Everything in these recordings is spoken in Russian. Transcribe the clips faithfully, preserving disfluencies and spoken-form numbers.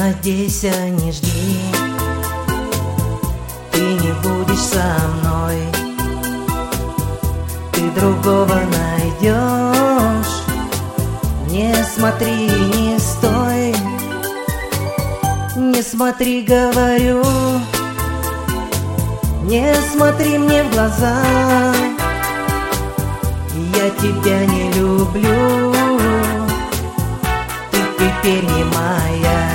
надейся, не жди, ты не будешь со мной, ты другого найдешь. Не смотри, не стой, не смотри, говорю, не смотри мне в глаза, я тебя не люблю, ты теперь не моя.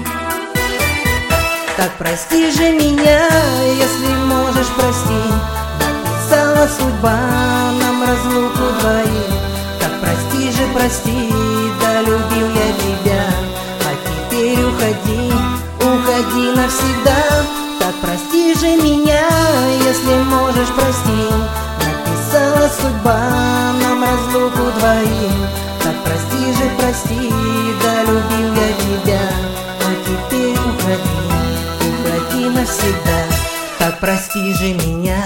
Так прости же меня, если можешь простить, написала судьба нам разлуку двоих. Так прости же, прости, да любил я тебя, а теперь уходи, уходи навсегда. Так прости же меня, если можешь простить, написала судьба нам разлуку двоих. Так прости же, прости, да любил я тебя, а теперь уходи, уходи навсегда. Так прости же меня,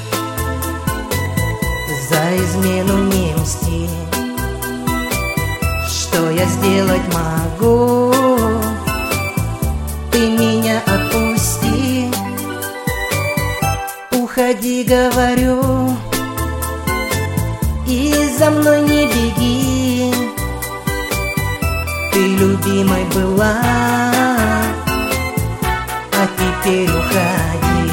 за измену не мсти, что я сделать могу? Ты меня отпусти, уходи, говорю, и за мной не беги. Ты любимой была, а теперь уходи.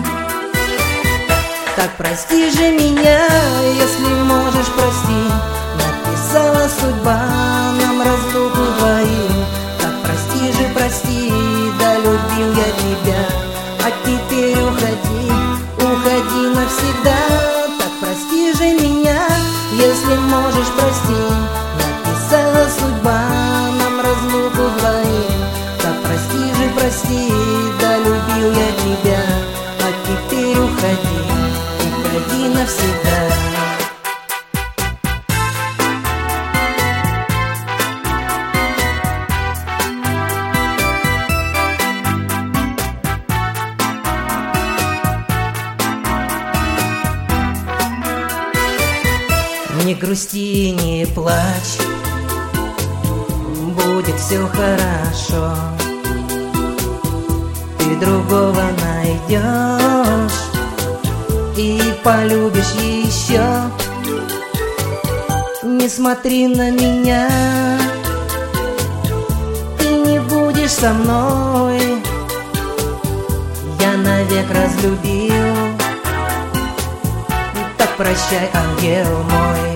Так прости же меня, если можешь простить, написала судьба нам разлуку двоих. Так прости же, прости, да любил я тебя, а теперь уходи, уходи навсегда. Так прости же меня, если можешь простить, написала судьба нам разлуку двоих. Так прости же, прости, да любил я тебя, а теперь уходи, уходи навсегда. Не грусти, не плачь, будет все хорошо, ты другого найдешь и полюбишь еще. Не смотри на меня, ты не будешь со мной, я навек разлюбил. Так прощай, ангел мой.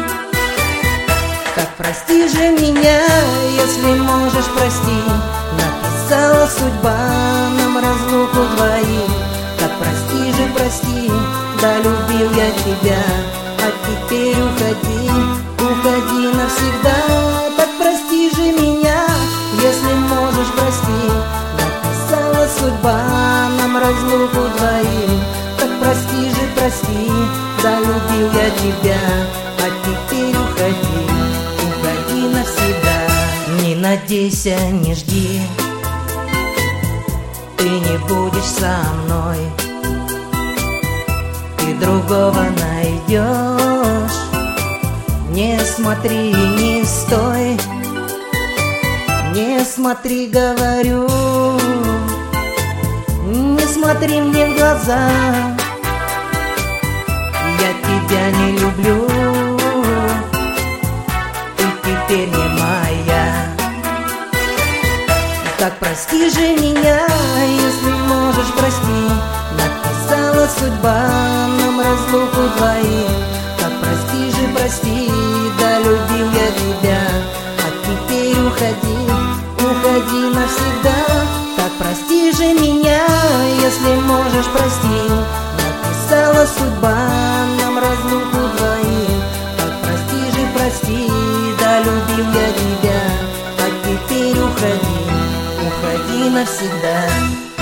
Так прости же меня, если можешь простить, написала судьба нам разлуку двоих. Так прости же, прости, да любил я тебя, а теперь уходи, уходи навсегда. Так прости же меня, если можешь простить, написала судьба нам разлуку двоих. Так прости же, прости, да любил я тебя, а теперь уходи, уходи навсегда. Не надейся, не жди, ты не будешь со мной, ты другого найдешь. Не смотри, не стой, не смотри, говорю, не смотри мне в глаза, я тебя не люблю, ты теперь не моя. Так прости же меня, если можешь простить, написала судьба нам разлуку двоих. Так прости же, прости, да любил я тебя, а теперь уходи, уходи навсегда. Так прости же меня, если можешь простить, написала судьба нам разлуку двоих. Так прости же, прости, да любил я тебя, а теперь уходи, уходи навсегда.